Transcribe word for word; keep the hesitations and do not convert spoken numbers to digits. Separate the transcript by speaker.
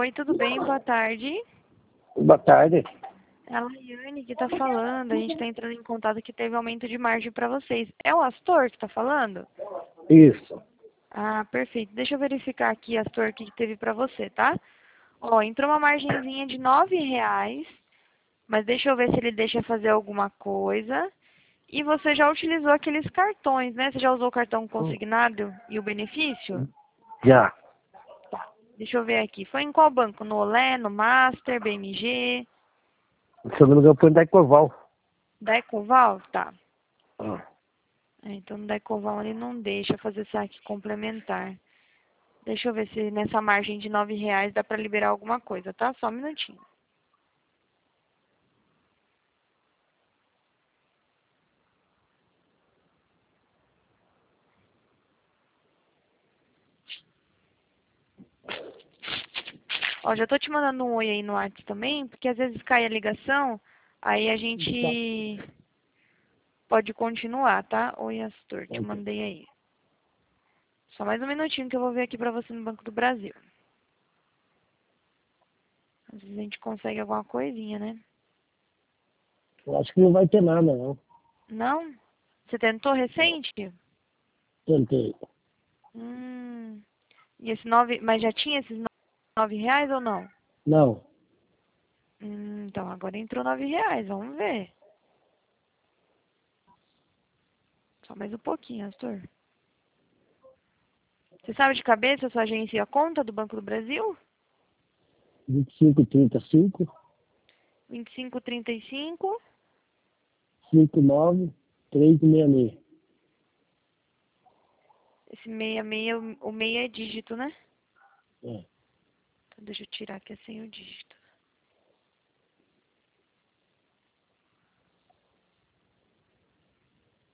Speaker 1: Oi, tudo bem? Boa tarde.
Speaker 2: Boa tarde.
Speaker 1: É a Laiane que tá falando. A gente tá entrando em contato que teve aumento de margem para vocês. É o Astor que tá falando?
Speaker 2: Isso.
Speaker 1: Ah, perfeito. Deixa eu verificar aqui, Astor, o que que teve para você, tá? Ó, entrou uma margenzinha de nove reais, mas deixa eu ver se ele deixa fazer alguma coisa. E você já utilizou aqueles cartões, né? Você já usou o cartão consignado e o benefício?
Speaker 2: Já.
Speaker 1: Tá. Deixa eu ver aqui. Foi em qual banco? No Olé, no Master, B M G?
Speaker 2: Se eu não me engano, foi da Ecoval.
Speaker 1: Da Ecoval? Tá.
Speaker 2: Ah.
Speaker 1: É, então no da Ecoval ele não deixa fazer saque complementar. Deixa eu ver se nessa margem de nove reais dá pra liberar alguma coisa, tá? Só um minutinho. Ó, já tô te mandando um oi aí no WhatsApp também, porque às vezes cai a ligação, aí a gente pode continuar, tá? Oi, Astor, te
Speaker 2: Ok.
Speaker 1: mandei aí. Só mais um minutinho que eu vou ver aqui pra você no Banco do Brasil. Às vezes a gente consegue alguma coisinha, né?
Speaker 2: Eu acho que não vai ter nada, não.
Speaker 1: Não? Você tentou recente?
Speaker 2: Tentei.
Speaker 1: Hum. E esse nove, mas já tinha esses nove reais ou não?
Speaker 2: Não.
Speaker 1: Hum, então agora entrou nove reais, vamos ver. Só mais um pouquinho, Astor. Você sabe de cabeça a sua agência e a conta do Banco do Brasil?
Speaker 2: vinte e cinco, trinta e cinco,
Speaker 1: vinte e cinco, trinta e cinco.
Speaker 2: cinquenta e nove, trezentos e sessenta e seis.
Speaker 1: Esse seis seis, o meia é dígito, né?
Speaker 2: É.
Speaker 1: Então deixa eu tirar aqui assim o dígito.